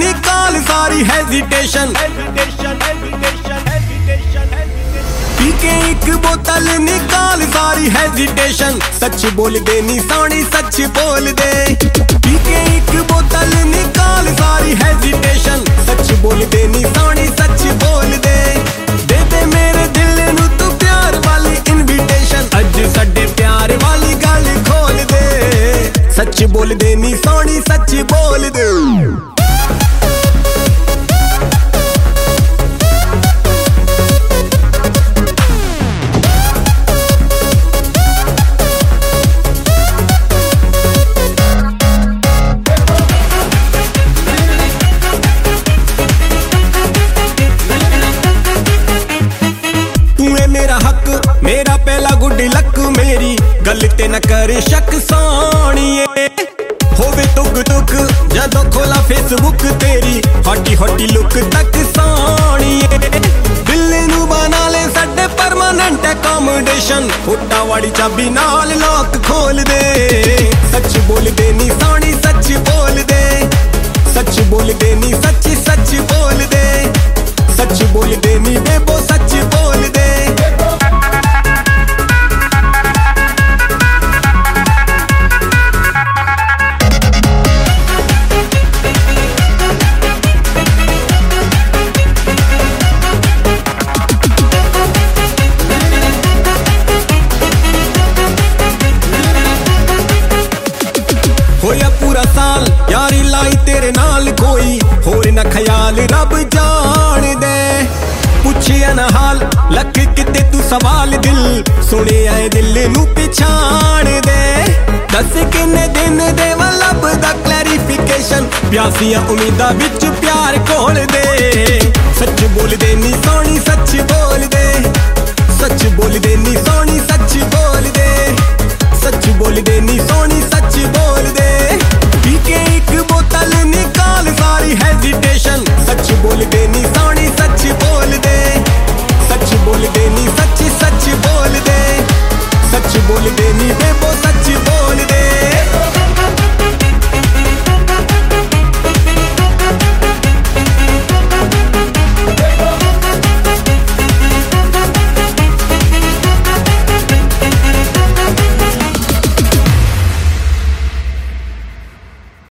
निकाल सारी hesitation. P के एक बोतल निकाल सारी हेजिटेशन। सच बोल दे नी सोनी सच बोल दे। पी के एक बोतल निकाल सारी हेजिटेशन। सच बोल दे नी सोनी सच बोल दे। दे दे मेरे दिल नू तू प्यार वाली इनविटेशन। अज साडे प्यार वाली गल खोल दे। सच बोल दे नी सोनी सच बोल दे। मेरा हक मेरा पहला गुड लक। मेरी गल ते न करे शक सोनिए। होवे तुक तुक जदों खोला फेसबुक तेरी हॉटी हॉटी लुक तक सोनिए। दिल नू बना ले साडे परमानेंट अकोमोडेशन। फुटा वाली चाबी नाल लॉक खोल दे। सच बोल दे नी सोनी सच बोल दे। सच बोल दे नी सच सच बोल दे। सच बोल दे नी बेबो सच बोल दे। होया पूरा साल यारी लाई तेरे नाल कोई होर न ख्याल रब जान दे। पुछिया न हाल लख किते तू सवाल दिल सुने आए दिल नू पिछाण दे। दस किन्ने दिन दे लब दा क्लैरिफिकेशन। प्यासियां उम्मीदां विच प्यार खोल दे। सच बोल दे नी सोनी सच बोल दे। सच बोल दे नी सोनी सच बोल दे। सच बोल दे नी